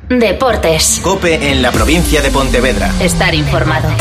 Deportes. COPE en la provincia de Pontevedra. Estar informado.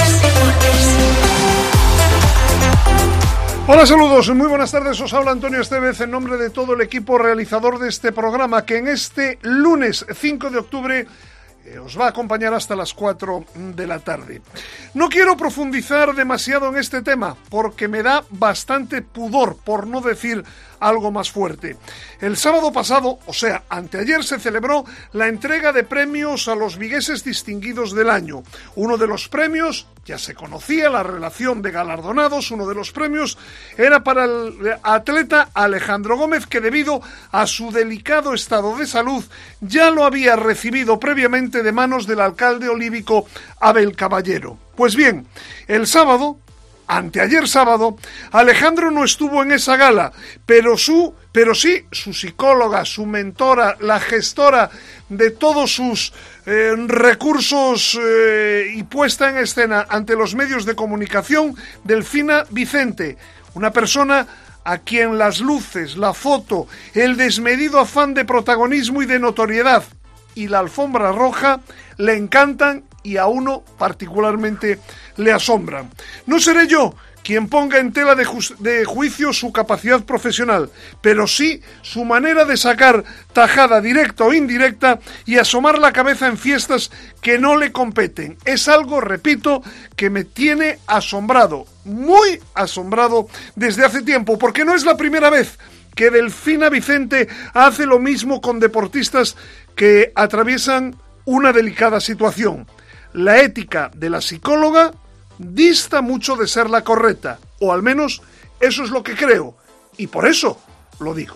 Hola, saludos, muy buenas tardes, os habla Antonio Estevez en nombre de todo el equipo realizador de este programa que en este lunes 5 de octubre os va a acompañar hasta las 4 de la tarde. No quiero profundizar demasiado en este tema porque me da bastante pudor, por no decir algo más fuerte. El sábado pasado, o sea, anteayer, se celebró la entrega de premios a los vigueses distinguidos del año. Uno de los premios, ya se conocía la relación de galardonados, uno de los premios era para el atleta Alejandro Gómez, que debido a su delicado estado de salud ya lo había recibido previamente de manos del alcalde olívico Abel Caballero. Pues bien, el sábado, anteayer sábado, Alejandro no estuvo en esa gala, pero sí su psicóloga, su mentora, la gestora de todos sus recursos y puesta en escena ante los medios de comunicación, Delfina Vicente, una persona a quien las luces, la foto, el desmedido afán de protagonismo y de notoriedad y la alfombra roja le encantan y a uno particularmente le asombran. No seré yo quien ponga en tela de juicio su capacidad profesional, pero sí su manera de sacar tajada directa o indirecta y asomar la cabeza en fiestas que no le competen. Es algo, repito, que me tiene asombrado, muy asombrado desde hace tiempo, porque no es la primera vez que Delfina Vicente hace lo mismo con deportistas que atraviesan una delicada situación. La ética de la psicóloga dista mucho de ser la correcta, o al menos eso es lo que creo, y por eso lo digo.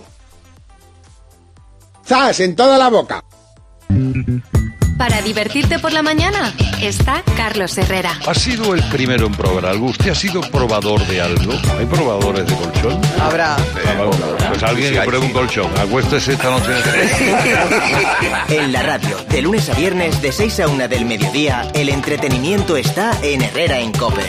¡Zas! En toda la boca. Para divertirte por la mañana está Carlos Herrera. Ha sido el primero en probar algo. ¿Usted ha sido probador de algo? ¿Hay probadores de colchón? Habrá. Pues alguien que pruebe un colchón. Acuéstese esta noche. En la radio, de lunes a viernes, de 6 a 1 del mediodía, el entretenimiento está en Herrera en COPE.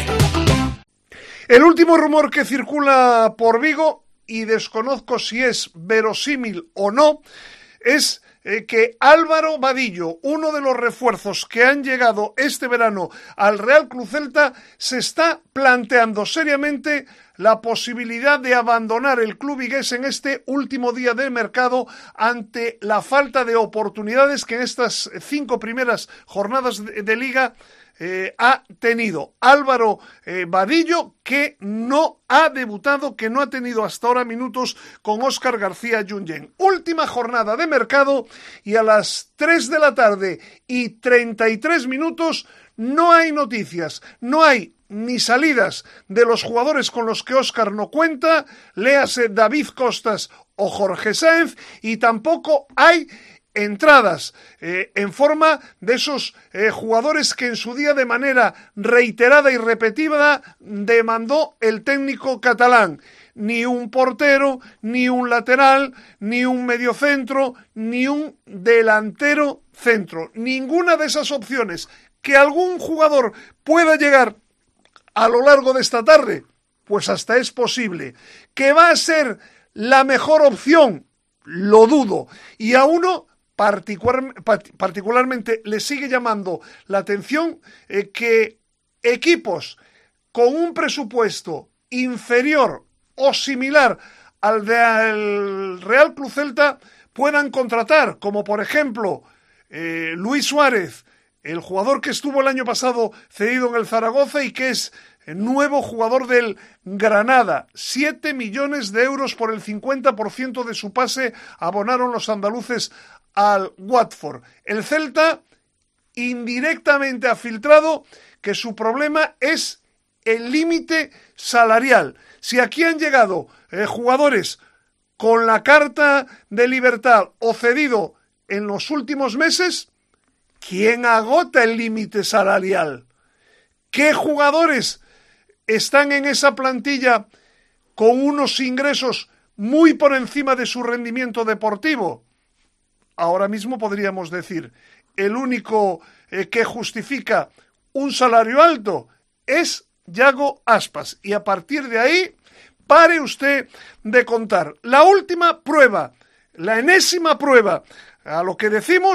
El último rumor que circula por Vigo, y desconozco si es verosímil o no, es que Álvaro Vadillo, uno de los refuerzos que han llegado este verano al Real Club Celta, se está planteando seriamente la posibilidad de abandonar el club vigués en este último día de mercado ante la falta de oportunidades que en estas 5 primeras jornadas de liga ha tenido Álvaro Vadillo, que no ha debutado, que no ha tenido hasta ahora minutos con Óscar García Junyent. Última jornada de mercado y a las 3 de la tarde y 33 minutos no hay noticias, no hay ni salidas de los jugadores con los que Óscar no cuenta, léase David Costas o Jorge Sáenz, y tampoco hay entradas en forma de esos jugadores que en su día de manera reiterada y repetida demandó el técnico catalán. Ni un portero, ni un lateral, ni un mediocentro, ni un delantero centro. Ninguna de esas opciones. Que algún jugador pueda llegar a lo largo de esta tarde, pues hasta es posible. Que va a ser la mejor opción, lo dudo. Y a uno particularmente le sigue llamando la atención que equipos con un presupuesto inferior o similar al del Real Club Celta puedan contratar, como por ejemplo Luis Suárez, el jugador que estuvo el año pasado cedido en el Zaragoza y que es nuevo jugador del Granada. 7 millones de euros por el 50% de su pase abonaron los andaluces al Watford. El Celta indirectamente ha filtrado que su problema es el límite salarial. Si aquí han llegado jugadores con la carta de libertad o cedido en los últimos meses, ¿quién agota el límite salarial? ¿Qué jugadores están en esa plantilla con unos ingresos muy por encima de su rendimiento deportivo? Ahora mismo podríamos decir, el único que justifica un salario alto es Yago Aspas. Y a partir de ahí, pare usted de contar. La última prueba, la enésima prueba, a lo que decimos,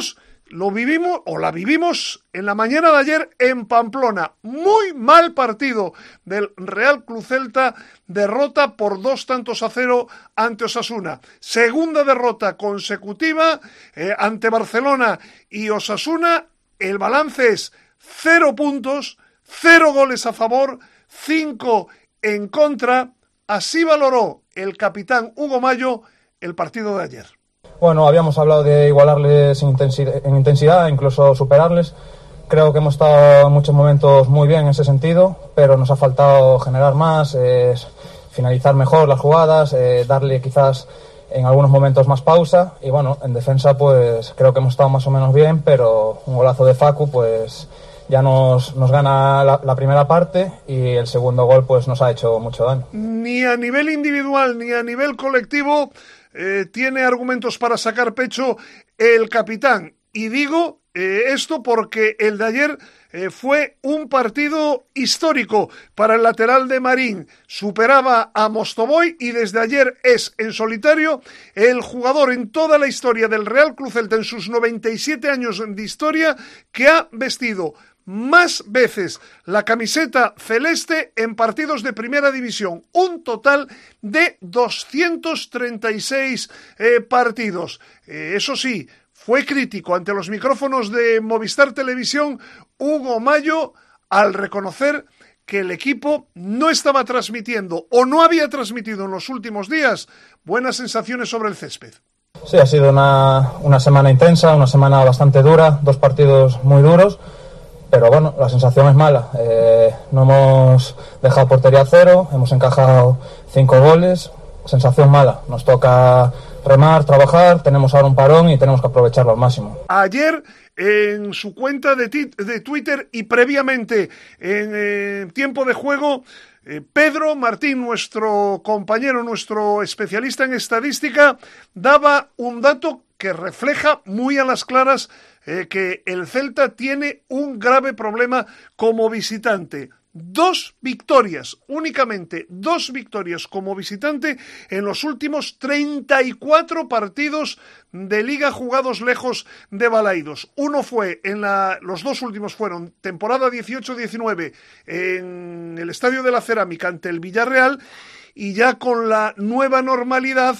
lo vivimos o la vivimos en la mañana de ayer en Pamplona. Muy mal partido del Real Club Celta, derrota por 2-0 ante Osasuna. Segunda derrota consecutiva ante Barcelona y Osasuna. El balance es 0 puntos, 0 goles a favor, 5 en contra. Así valoró el capitán Hugo Mallo el partido de ayer. Bueno, habíamos hablado de igualarles en intensidad, incluso superarles. Creo que hemos estado en muchos momentos muy bien en ese sentido, pero nos ha faltado generar más, finalizar mejor las jugadas, darle quizás en algunos momentos más pausa. Y bueno, en defensa pues creo que hemos estado más o menos bien, pero un golazo de Facu pues ya nos gana la primera parte y el segundo gol pues nos ha hecho mucho daño. Ni a nivel individual ni a nivel colectivo tiene argumentos para sacar pecho el capitán. Y digo esto porque el de ayer fue un partido histórico para el lateral de Marín. Superaba a Mostovoy y desde ayer es en solitario el jugador en toda la historia del Real Club Celta, en sus 97 años de historia, que ha vestido más veces la camiseta celeste en partidos de primera división. Un total de 236 partidos. Eso sí, fue crítico ante los micrófonos de Movistar Televisión Hugo Mallo al reconocer que el equipo no estaba transmitiendo o no había transmitido en los últimos días buenas sensaciones sobre el césped. Sí, ha sido una semana intensa, una semana bastante dura, 2 partidos muy duros. Pero bueno, la sensación es mala. No hemos dejado portería a 0, hemos encajado 5 goles. Sensación mala. Nos toca remar, trabajar, tenemos ahora un parón y tenemos que aprovecharlo al máximo. Ayer, en su cuenta de Twitter y previamente en tiempo de juego, Pedro Martín, nuestro compañero, nuestro especialista en estadística, daba un dato que refleja muy a las claras que el Celta tiene un grave problema como visitante. 2 victorias, únicamente 2 victorias como visitante en los últimos 34 partidos de Liga jugados lejos de Balaidos. Uno fue los 2 últimos fueron temporada 18-19 en el Estadio de la Cerámica ante el Villarreal, y ya con la nueva normalidad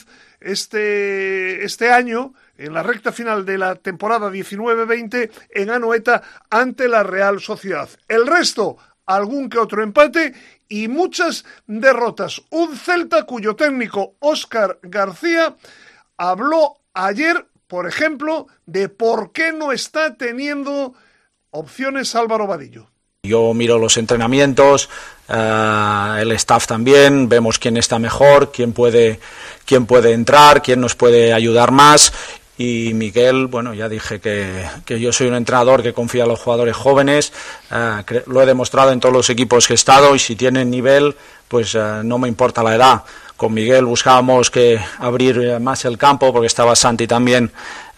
este año, en la recta final de la temporada 19-20, en Anoeta ante la Real Sociedad. El resto, algún que otro empate y muchas derrotas. Un Celta cuyo técnico, Óscar García, habló ayer, por ejemplo, de por qué no está teniendo opciones Álvaro Vadillo. Yo miro los entrenamientos, el staff también, vemos quién está mejor, quién puede entrar, quién nos puede ayudar más. Y Miguel, bueno, ya dije que yo soy un entrenador que confía en los jugadores jóvenes, lo he demostrado en todos los equipos que he estado, y si tienen nivel, pues no me importa la edad. Con Miguel buscábamos que abrir más el campo, porque estaba Santi también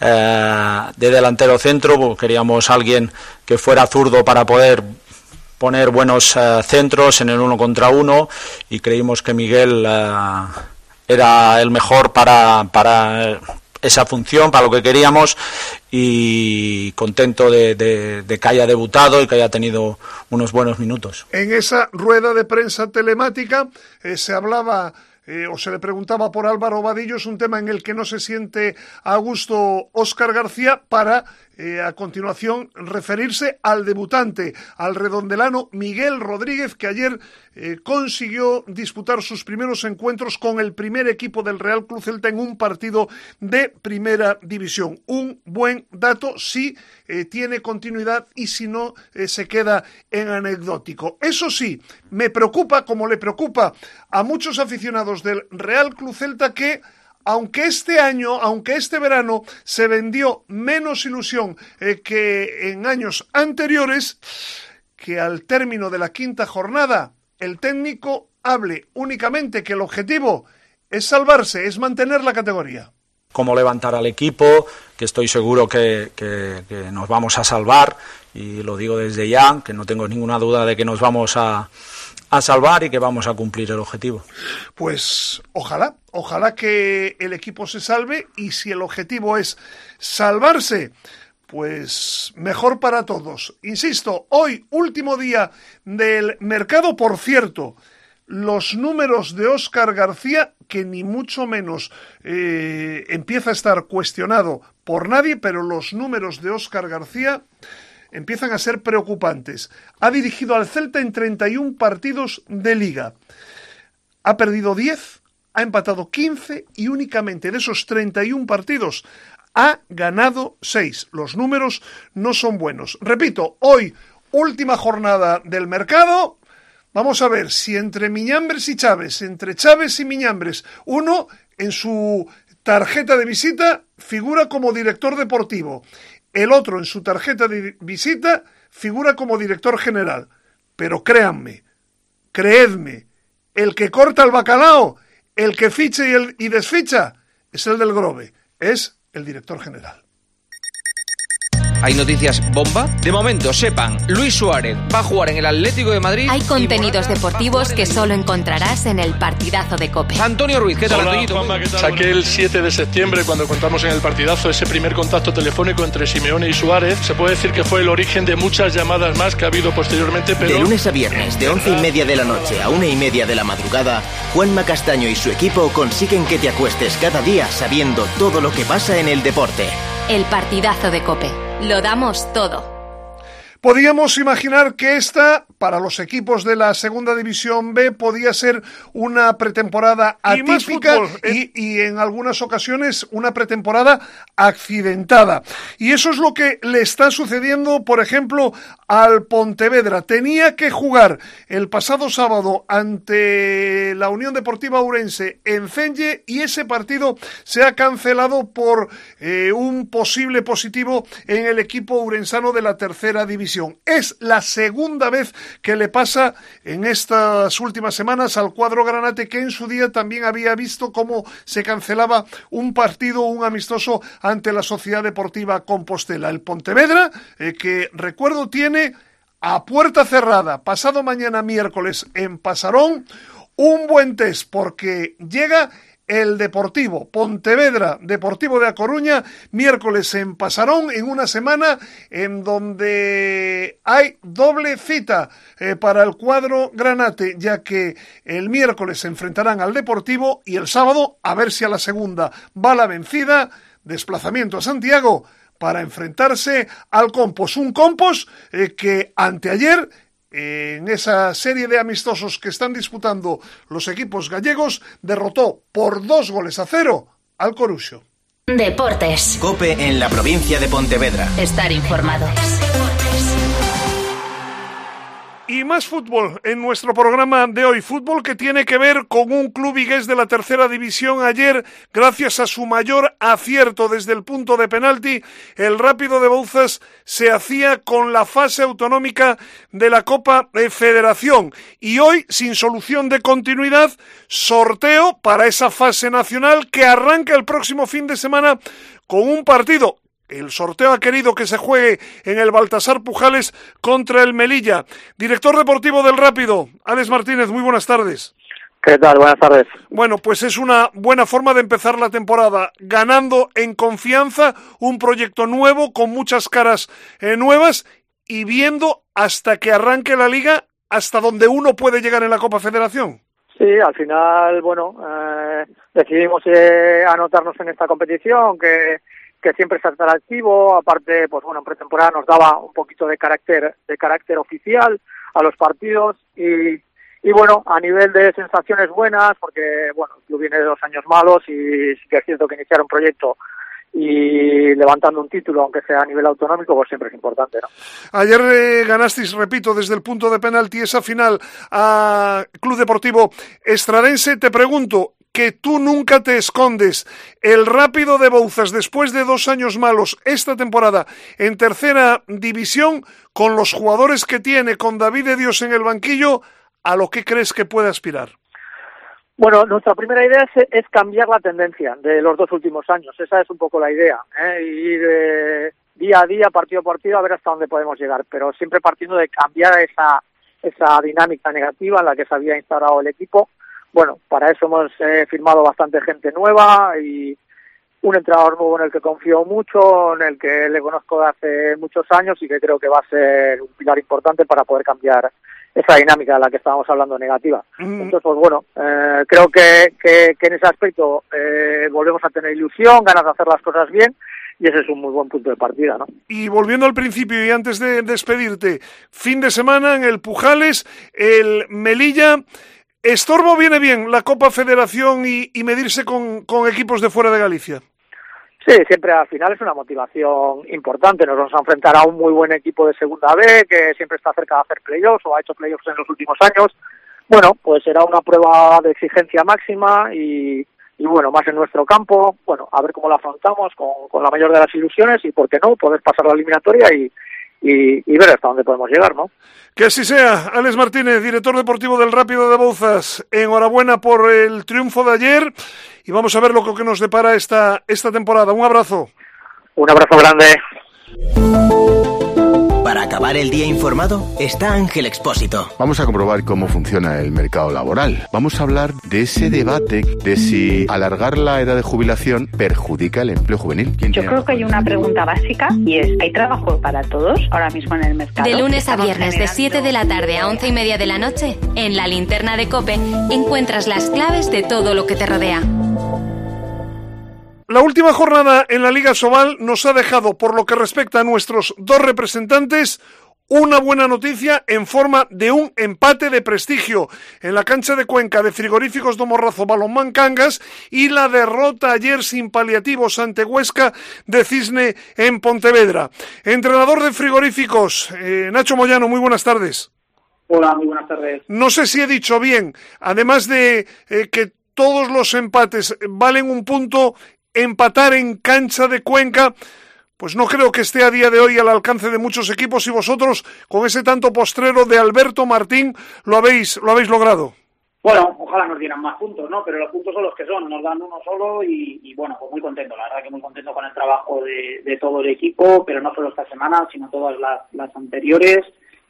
de delantero centro, porque queríamos alguien que fuera zurdo para poder poner buenos centros en el 1 contra 1, y creímos que Miguel era el mejor para esa función, para lo que queríamos, y contento de que haya debutado y que haya tenido unos buenos minutos. En esa rueda de prensa telemática se hablaba o se le preguntaba por Álvaro Vadillo. Es un tema en el que no se siente a gusto Óscar García, para a continuación referirse al debutante, al redondelano Miguel Rodríguez, que ayer consiguió disputar sus primeros encuentros con el primer equipo del Real Club Celta en un partido de primera división. Un buen dato si tiene continuidad, y si no se queda en anecdótico. Eso sí, me preocupa, como le preocupa a muchos aficionados del Real Club Celta, que aunque este verano se vendió menos ilusión que en años anteriores, que al término de la 5ª jornada el técnico hable únicamente que el objetivo es salvarse, es mantener la categoría. Cómo levantar al equipo, que estoy seguro que nos vamos a salvar, y lo digo desde ya, que no tengo ninguna duda de que nos vamos a salvar y que vamos a cumplir el objetivo. Pues ojalá que el equipo se salve, y si el objetivo es salvarse, Pues mejor para todos. Insisto, hoy, último día del mercado, por cierto, los números de Óscar García, que ni mucho menos empieza a estar cuestionado por nadie, pero los números de Óscar García empiezan a ser preocupantes. Ha dirigido al Celta en 31 partidos de Liga. Ha perdido 10, ha empatado 15 y únicamente de esos 31 partidos ha ganado 6. Los números no son buenos. Repito, hoy, última jornada del mercado. Vamos a ver si entre Miñambres y Chávez, entre Chávez y Miñambres, uno en su tarjeta de visita figura como director deportivo, el otro en su tarjeta de visita figura como director general. Pero créanme, creedme, el que corta el bacalao, el que ficha y desficha, es el del Grove, es el director general. ¿Hay noticias bomba? De momento, sepan, Luis Suárez va a jugar en el Atlético de Madrid. Hay contenidos deportivos que solo encontrarás en el partidazo de COPE. Antonio Ruiz, ¿qué tal, Antoñito? Juanma, ¿qué tal? Saqué el 7 de septiembre, cuando contamos en el partidazo, ese primer contacto telefónico entre Simeone y Suárez. Se puede decir que fue el origen de muchas llamadas más que ha habido posteriormente, pero... De lunes a viernes, de 11:30 de la noche a 1:30 de la madrugada, Juanma Castaño y su equipo consiguen que te acuestes cada día sabiendo todo lo que pasa en el deporte. El partidazo de COPE. Lo damos todo. Podíamos imaginar que esta, para los equipos de la Segunda División B, podía ser una pretemporada atípica y en algunas ocasiones una pretemporada accidentada. Y eso es lo que le está sucediendo, por ejemplo, al Pontevedra. Tenía que jugar el pasado sábado ante la Unión Deportiva Ourense en Celle y ese partido se ha cancelado por un posible positivo en el equipo ourensano de la Tercera División. Es la segunda vez que le pasa en estas últimas semanas al cuadro granate, que en su día también había visto cómo se cancelaba un partido, un amistoso ante la Sociedad Deportiva Compostela. El Pontevedra, que recuerdo tiene a puerta cerrada, pasado mañana miércoles en Pasarón, un buen test porque llega el Deportivo, Pontevedra, Deportivo de A Coruña, miércoles en Pasarón, en una semana en donde hay doble cita para el cuadro granate, ya que el miércoles se enfrentarán al Deportivo y el sábado, a ver si a la segunda va la vencida, desplazamiento a Santiago para enfrentarse al Compos. Un Compos que anteayer, en esa serie de amistosos que están disputando los equipos gallegos, derrotó por 2-0 al Coruxo. Deportes. COPE en la provincia de Pontevedra. Estar informado. Y más fútbol en nuestro programa de hoy. Fútbol que tiene que ver con un club vigués de la Tercera División. Ayer, gracias a su mayor acierto desde el punto de penalti, el Rápido de Bouzas se hacía con la fase autonómica de la Copa de Federación. Y hoy, sin solución de continuidad, sorteo para esa fase nacional que arranca el próximo fin de semana con un partido. El sorteo ha querido que se juegue en el Baltasar Pujales contra el Melilla. Director deportivo del Rápido, Alex Martínez, muy buenas tardes. ¿Qué tal? Buenas tardes. Bueno, pues es una buena forma de empezar la temporada, ganando en confianza, un proyecto nuevo, con muchas caras nuevas y viendo hasta que arranque la Liga, hasta donde uno puede llegar en la Copa Federación. Sí, al final, bueno, decidimos anotarnos en esta competición, que siempre está activo. Aparte, pues bueno, en pretemporada nos daba un poquito de carácter oficial a los partidos y bueno, a nivel de sensaciones buenas, porque bueno, el club viene de 2 años malos y sí que es cierto que iniciar un proyecto y levantando un título, aunque sea a nivel autonómico, pues siempre es importante, ¿no? Ayer ganasteis, repito, desde el punto de penalti esa final a Club Deportivo Estradense. Te pregunto, que tú nunca te escondes, el Rápido de Bouzas, después de 2 años malos esta temporada en Tercera División, con los jugadores que tiene, con David de Dios en el banquillo, ¿a lo que crees que puede aspirar? Bueno, nuestra primera idea es cambiar la tendencia de los 2 últimos años. Esa es un poco la idea, ir día a día, partido a partido, a ver hasta dónde podemos llegar, pero siempre partiendo de cambiar esa dinámica negativa en la que se había instaurado el equipo. Bueno, para eso hemos firmado bastante gente nueva y un entrenador nuevo en el que confío mucho, en el que le conozco de hace muchos años y que creo que va a ser un pilar importante para poder cambiar esa dinámica de la que estábamos hablando negativa. Entonces, pues bueno, creo que en ese aspecto volvemos a tener ilusión, ganas de hacer las cosas bien, y ese es un muy buen punto de partida, ¿no? Y volviendo al principio y antes de despedirte, fin de semana en el Pujales, el Melilla. ¿Estorbo viene bien la Copa Federación y medirse con equipos de fuera de Galicia? Sí, siempre al final es una motivación importante. Nos vamos a enfrentar a un muy buen equipo de Segunda B que siempre está cerca de hacer playoffs o ha hecho playoffs en los últimos años. Bueno, pues será una prueba de exigencia máxima y bueno, más en nuestro campo. Bueno, a ver cómo la afrontamos con la mayor de las ilusiones y, por qué no, poder pasar la eliminatoria y ver hasta dónde podemos llegar, ¿no? Que así sea. Alex Martínez, director deportivo del Rápido de Bouzas, enhorabuena por el triunfo de ayer y vamos a ver lo que nos depara esta temporada. Un abrazo. Un abrazo grande. Para acabar el día informado está Ángel Expósito. Vamos a comprobar cómo funciona el mercado laboral. Vamos a hablar de ese debate de si alargar la edad de jubilación perjudica el empleo juvenil. Yo creo que hay una pregunta básica y es, ¿hay trabajo para todos ahora mismo en el mercado? De lunes a viernes de 7 de la tarde a 11:30 de la noche, en la Linterna de COPE encuentras las claves de todo lo que te rodea. La última jornada en la Liga Sobal nos ha dejado, por lo que respecta a nuestros dos representantes, una buena noticia en forma de un empate de prestigio en la cancha de Cuenca de Frigoríficos do Morrazo Balonmán Cangas y la derrota ayer sin paliativos ante Huesca de Cisne en Pontevedra. Entrenador de Frigoríficos, Nacho Moyano, muy buenas tardes. Hola, muy buenas tardes. No sé si he dicho bien, además de que todos los empates valen un punto, empatar en cancha de Cuenca, pues no creo que esté a día de hoy al alcance de muchos equipos y vosotros, con ese tanto postrero de Alberto Martín, lo habéis logrado. Bueno, ojalá nos dieran más puntos, ¿no? Pero los puntos son los que son, nos dan uno solo y bueno, pues muy contento, la verdad que muy contento con el trabajo de todo el equipo, pero no solo esta semana, sino todas las anteriores.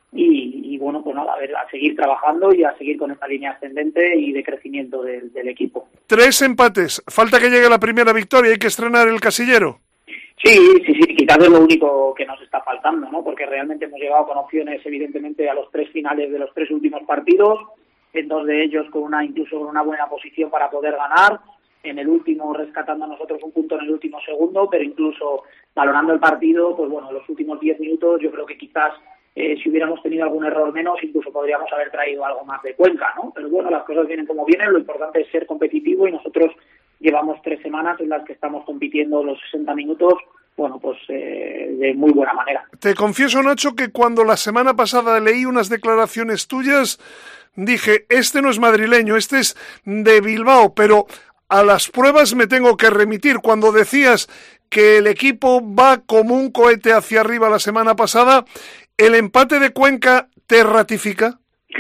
Y bueno, pues nada, a seguir trabajando y a seguir con esta línea ascendente y de crecimiento del equipo. 3 empates, falta que llegue la primera victoria, hay que estrenar el casillero. Sí, quizás es lo único que nos está faltando, ¿no? Porque realmente hemos llegado con opciones, evidentemente, a los 3 finales de los 3 últimos partidos, en 2 de ellos incluso con una buena posición para poder ganar, en el último rescatando a nosotros un punto en el último segundo, pero incluso valorando el partido, pues bueno, en los últimos 10 minutos yo creo que quizás si hubiéramos tenido algún error menos, incluso podríamos haber traído algo más de Cuenca, ¿no? Pero bueno, las cosas vienen como vienen, lo importante es ser competitivo y nosotros llevamos 3 semanas en las que estamos compitiendo los 60 minutos, bueno, pues de muy buena manera. Te confieso, Nacho, que cuando la semana pasada leí unas declaraciones tuyas, dije, este no es madrileño, este es de Bilbao, pero a las pruebas me tengo que remitir. Cuando decías que el equipo va como un cohete hacia arriba la semana pasada, ¿el empate de Cuenca te ratifica?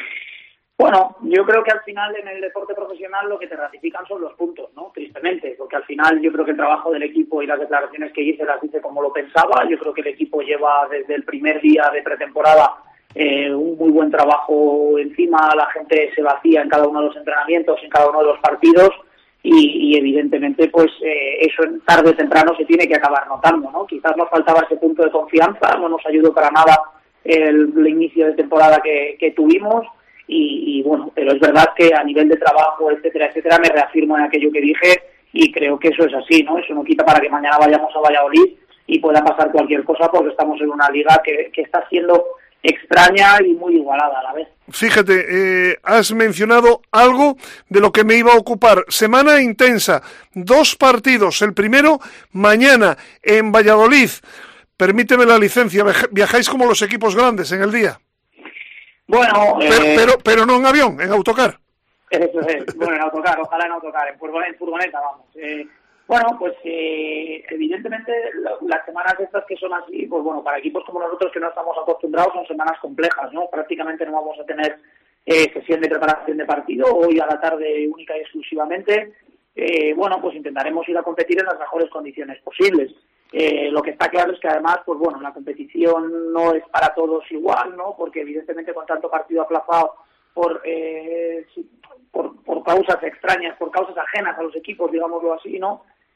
Bueno, yo creo que al final en el deporte profesional lo que te ratifican son los puntos, ¿no? Tristemente, porque al final yo creo que el trabajo del equipo y las declaraciones que hice las hice como lo pensaba. Yo creo que el equipo lleva desde el primer día de pretemporada un muy buen trabajo encima, la gente se vacía en cada uno de los entrenamientos, en cada uno de los partidos y evidentemente pues eso tarde o temprano se tiene que acabar notando, ¿no? Quizás nos faltaba ese punto de confianza, no nos ayudó para nada el inicio de temporada que tuvimos y bueno, pero es verdad que a nivel de trabajo, etcétera, me reafirmo en aquello que dije y creo que eso es así, ¿no? Eso no quita para que mañana vayamos a Valladolid y pueda pasar cualquier cosa porque estamos en una liga que está siendo extraña y muy igualada a la vez. Fíjate, has mencionado algo de lo que me iba a ocupar. Semana intensa, 2 partidos. El primero, mañana, en Valladolid. Permíteme la licencia, viajáis como los equipos grandes en el día. Bueno... Pero no en avión, en autocar. Eso es, bueno, en autocar, ojalá en autocar, en furgoneta, vamos. Bueno, pues evidentemente las semanas estas que son así, pues bueno, para equipos como nosotros que no estamos acostumbrados son semanas complejas, ¿no? Prácticamente no vamos a tener sesión de preparación de partido, hoy a la tarde única y exclusivamente. Bueno, pues intentaremos ir a competir en las mejores condiciones posibles. Lo que está claro es que además, pues bueno, la competición no es para todos igual, ¿no? Porque evidentemente con tanto partido aplazado por causas extrañas, por causas ajenas a los equipos, digámoslo así, ¿no?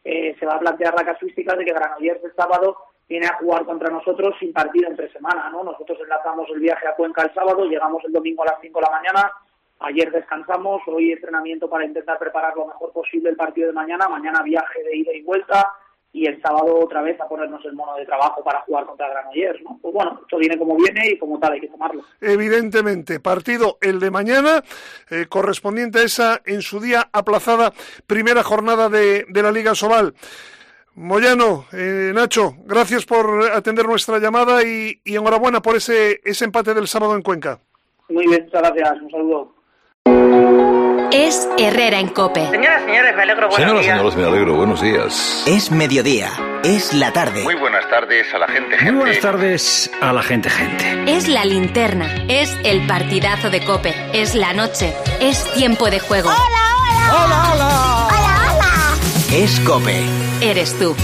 se va a plantear la casuística de que Granollers el sábado viene a jugar contra nosotros sin partido entre semana, ¿no? Nosotros enlazamos el viaje a Cuenca el sábado, llegamos el domingo a las 5 de la mañana, ayer descansamos, hoy entrenamiento para intentar preparar lo mejor posible el partido de mañana viaje de ida y vuelta, y el sábado otra vez a ponernos el mono de trabajo para jugar contra Granollers, ¿no? Pues bueno, esto viene como viene y como tal hay que tomarlo. Evidentemente, partido el de mañana, correspondiente a esa en su día aplazada primera jornada de la Liga Sobal. Moyano, Nacho, gracias por atender nuestra llamada y enhorabuena por ese empate del sábado en Cuenca. Muy bien, muchas gracias, un saludo. Es Herrera en COPE. Señoras, señores, me alegro, buenos días. Señoras, me alegro, buenos días. Es mediodía, es la tarde. Muy buenas tardes a la gente. Muy buenas tardes a la gente. Es la linterna, es el partidazo de COPE, es la noche, es tiempo de juego. ¡Hola! Es COPE. Eres tú.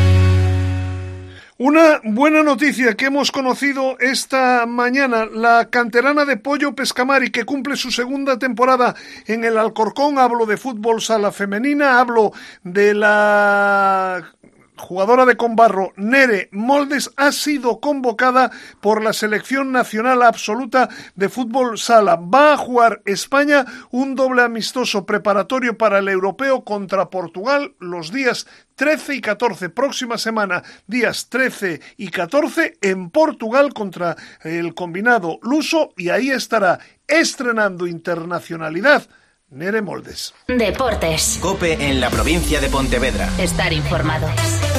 Una buena noticia que hemos conocido esta mañana, la canterana de Pollo Pescamari, que cumple su segunda temporada en el Alcorcón. Hablo de fútbol sala femenina, hablo de la jugadora de Conbarro, Nere Moldes, ha sido convocada por la selección nacional absoluta de fútbol sala. Va a jugar España un doble amistoso preparatorio para el europeo contra Portugal los días 13 y 14, próxima semana, días 13 y 14 en Portugal contra el combinado luso, y ahí estará estrenando internacionalidad Nere Moldes. Deportes. COPE en la provincia de Pontevedra. Estar informado.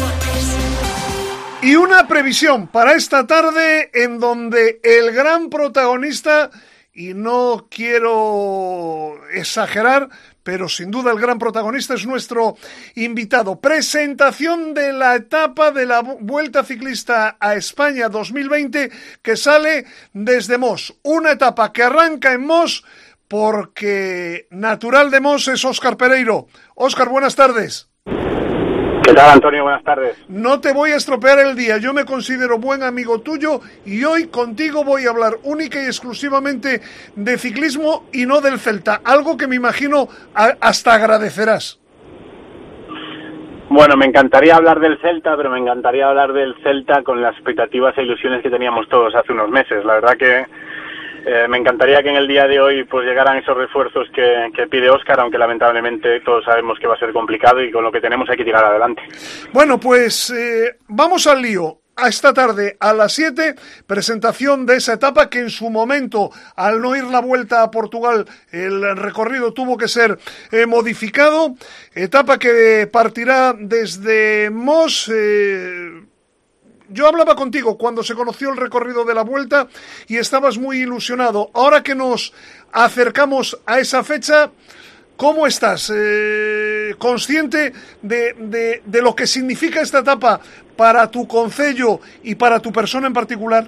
Y una previsión para esta tarde en donde el gran protagonista, y no quiero exagerar, pero sin duda el gran protagonista es nuestro invitado. Presentación de la etapa de la Vuelta Ciclista a España 2020 que sale desde Mos. Una etapa que arranca en Mos porque natural de Mos es Óscar Pereiro. Óscar, buenas tardes. ¿Qué tal, Antonio? Buenas tardes. No te voy a estropear el día, yo me considero buen amigo tuyo y hoy contigo voy a hablar única y exclusivamente de ciclismo y no del Celta, algo que me imagino hasta agradecerás. Bueno, me encantaría hablar del Celta, pero me encantaría hablar del Celta con las expectativas e ilusiones que teníamos todos hace unos meses. La verdad que me encantaría que en el día de hoy pues llegaran esos refuerzos que pide Óscar, aunque lamentablemente todos sabemos que va a ser complicado y con lo que tenemos hay que tirar adelante. Bueno, pues vamos al lío. A esta tarde a las 7, presentación de esa etapa que en su momento, al no ir la Vuelta a Portugal, el recorrido tuvo que ser modificado. Etapa que partirá desde Mos. Yo hablaba contigo cuando se conoció el recorrido de la Vuelta y estabas muy ilusionado. Ahora que nos acercamos a esa fecha, ¿cómo estás? ¿Consciente de lo que significa esta etapa para tu concello y para tu persona en particular?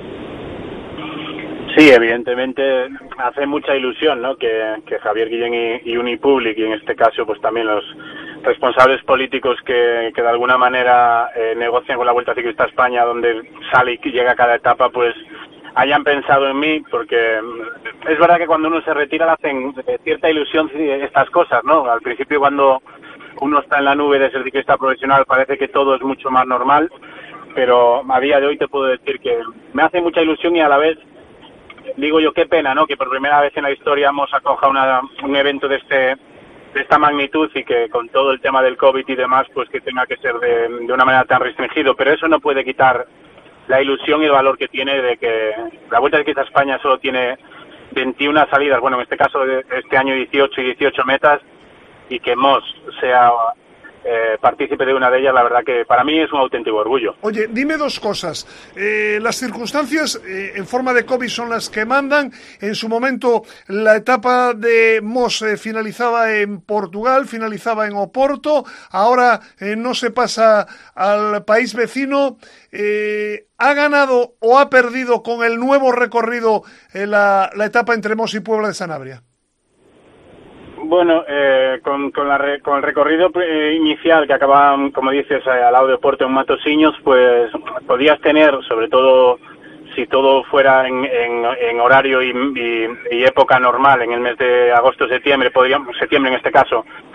Sí, evidentemente hace mucha ilusión, ¿no? Que Javier Guillén y Unipublic, y en este caso pues también los responsables políticos que de alguna manera negocian con la Vuelta Ciclista a España, donde sale y llega cada etapa, pues hayan pensado en mí, porque es verdad que cuando uno se retira le hacen cierta ilusión estas cosas, ¿no? Al principio, cuando uno está en la nube de ser ciclista profesional, parece que todo es mucho más normal, pero a día de hoy te puedo decir que me hace mucha ilusión y a la vez digo yo qué pena, ¿no? Que por primera vez en la historia hemos acoja un evento de esta magnitud y que con todo el tema del COVID y demás, pues que tenga que ser de una manera tan restringido, pero eso no puede quitar la ilusión y el valor que tiene de que la Vuelta Ciclista a España solo tiene 21 salidas, bueno, en este caso de este año 18 y 18 metas, y que Mos sea partícipe de una de ellas, la verdad que para mí es un auténtico orgullo. Oye, dime dos cosas. Las circunstancias en forma de COVID son las que mandan. En su momento la etapa de Mos finalizaba en Portugal, finalizaba en Oporto, ahora no se pasa al país vecino. ¿Ha ganado o ha perdido con el nuevo recorrido la etapa entre Mos y Puebla de Sanabria? Bueno, con el recorrido inicial que acaba, como dices, al lado de Oporto en Matosiños, pues podías tener, sobre todo si todo fuera en horario y época normal, en el mes de agosto-septiembre, septiembre en este caso,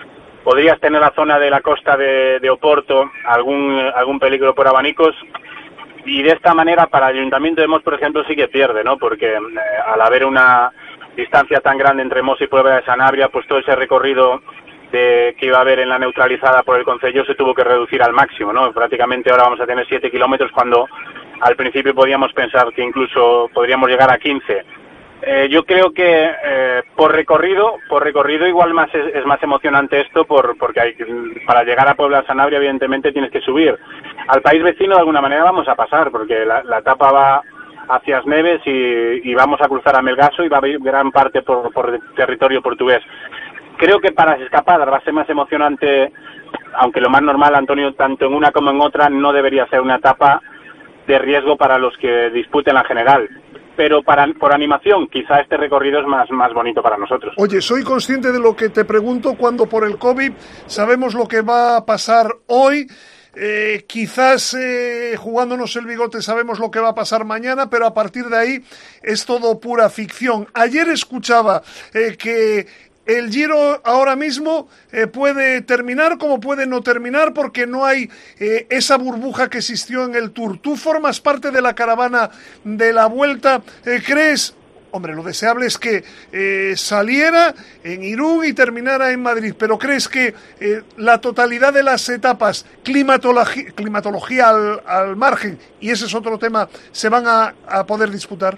podrías tener la zona de la costa de Oporto algún peligro por abanicos, y de esta manera para el Ayuntamiento de Mos, por ejemplo, sí que pierde, ¿no? Porque al haber una distancia tan grande entre Mos y Puebla de Sanabria, pues todo ese recorrido que iba a haber en la neutralizada por el concello se tuvo que reducir al máximo, ¿no? Prácticamente ahora vamos a tener 7 kilómetros cuando al principio podíamos pensar que incluso podríamos llegar a 15. Yo creo que por recorrido igual es más emocionante esto porque para llegar a Puebla de Sanabria evidentemente tienes que subir. Al país vecino de alguna manera vamos a pasar porque la etapa va hacia Asneves y vamos a cruzar a Melgaso y va a haber gran parte por territorio portugués. Creo que para las escapadas va a ser más emocionante, aunque lo más normal, Antonio, tanto en una como en otra no debería ser una etapa de riesgo para los que disputen la general. Pero por animación, quizá este recorrido es más bonito para nosotros. Oye, soy consciente de lo que te pregunto cuando por el COVID sabemos lo que va a pasar hoy. Quizás jugándonos el bigote sabemos lo que va a pasar mañana, pero a partir de ahí es todo pura ficción. Ayer escuchaba que el Giro ahora mismo puede terminar como puede no terminar porque no hay esa burbuja que existió en el Tour. Tú formas parte de la caravana de la Vuelta. ¿Crees? Hombre, lo deseable es que saliera en Irún y terminara en Madrid, pero ¿crees que la totalidad de las etapas, climatología al margen, y ese es otro tema, se van a poder disputar?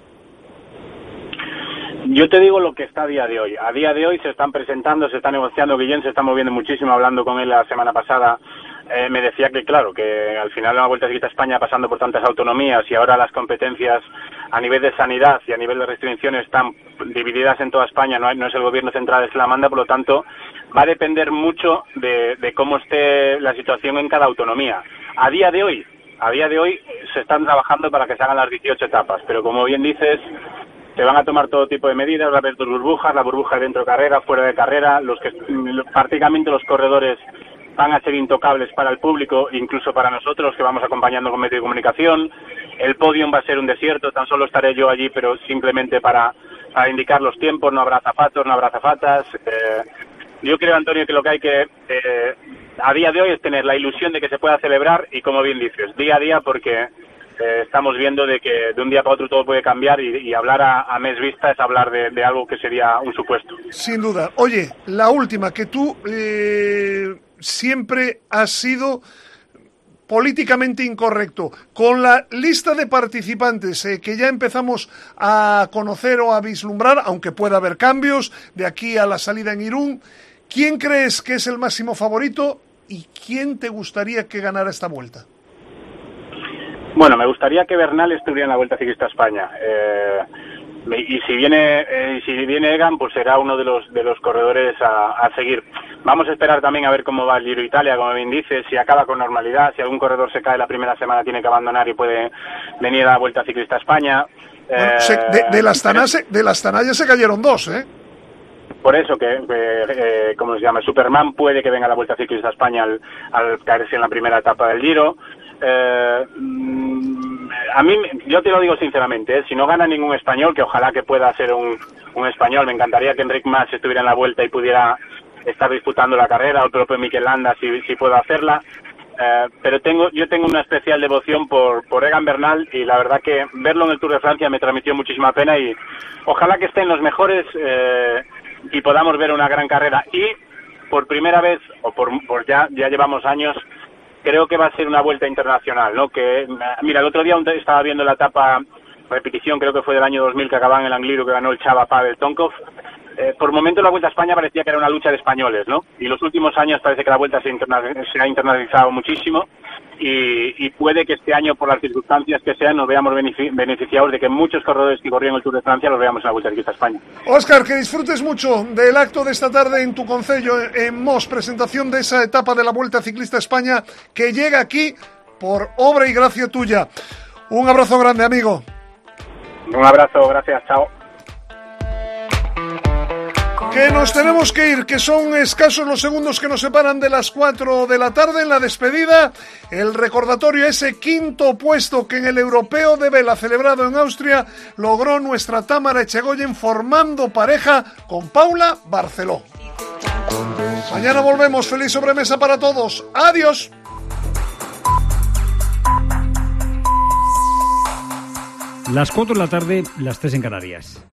Yo te digo lo que está a día de hoy. A día de hoy se están presentando, se está negociando. Guillén se está moviendo muchísimo, hablando con él la semana pasada. Me decía que, claro, que al final la Vuelta Ciclista España, pasando por tantas autonomías y ahora las competencias a nivel de sanidad y a nivel de restricciones están divididas en toda España, no es el gobierno central el que la manda, por lo tanto va a depender mucho de cómo esté la situación en cada autonomía. A día de hoy se están trabajando para que se hagan las 18 etapas, pero como bien dices, se van a tomar todo tipo de medidas, va a haber dos burbujas, la burbuja dentro de carrera, fuera de carrera, prácticamente los corredores van a ser intocables para el público, incluso para nosotros que vamos acompañando con medios de comunicación. El podium va a ser un desierto, tan solo estaré yo allí, pero simplemente para indicar los tiempos, no habrá azafatos, no habrá azafatas. Yo creo, Antonio, que lo que hay que a día de hoy es tener la ilusión de que se pueda celebrar y, como bien dices, día a día, porque estamos viendo de que de un día para otro todo puede cambiar y hablar a mes vista es hablar de algo que sería un supuesto. Sin duda. Oye, la última, que tú siempre has sido políticamente incorrecto. Con la lista de participantes que ya empezamos a conocer o a vislumbrar, aunque pueda haber cambios de aquí a la salida en Irún, ¿quién crees que es el máximo favorito y quién te gustaría que ganara esta vuelta? Bueno, me gustaría que Bernal estuviera en la Vuelta Ciclista España. Y si viene Egan, pues será uno de los corredores a seguir. Vamos a esperar también a ver cómo va el Giro Italia, como bien dice, si acaba con normalidad, si algún corredor se cae la primera semana tiene que abandonar y puede venir a la Vuelta Ciclista España. Bueno, de la Astana ya se cayeron dos, ¿eh? Por eso que ¿cómo se llama? Superman puede que venga a la Vuelta Ciclista España al caerse en la primera etapa del Giro. A mí, yo te lo digo sinceramente, si no gana ningún español, que ojalá que pueda ser un español, me encantaría que Enric Mas estuviera en la Vuelta y pudiera estar disputando la carrera, o el propio Mikel Landa si puedo hacerla, pero yo tengo una especial devoción por Egan Bernal, y la verdad que verlo en el Tour de Francia me transmitió muchísima pena, y ojalá que estén los mejores y podamos ver una gran carrera. Y por primera vez, o por ya llevamos años, creo que va a ser una vuelta internacional, ¿no? Que mira, el otro día estaba viendo la etapa repetición, creo que fue del año 2000, que acababa en el Angliru, que ganó el Chava Pavel Tonkov. Por momentos la Vuelta a España parecía que era una lucha de españoles, ¿no? Y los últimos años parece que la Vuelta se ha internacionalizado muchísimo, y puede que este año, por las circunstancias que sean, nos veamos beneficiados de que muchos corredores que corrían el Tour de Francia los veamos en la Vuelta Ciclista a España. Óscar, que disfrutes mucho del acto de esta tarde en tu concello en Mos, presentación de esa etapa de la Vuelta Ciclista a España que llega aquí por obra y gracia tuya. Un abrazo grande, amigo. Un abrazo, gracias, chao. Que nos tenemos que ir, que son escasos los segundos que nos separan de las 4 de la tarde en la despedida. El recordatorio, ese quinto puesto que en el Europeo de Vela celebrado en Austria logró nuestra Támara Echegoyen formando pareja con Paula Barceló. Mañana volvemos. Feliz sobremesa para todos. Adiós. Las 4 de la tarde, las 3 en Canarias.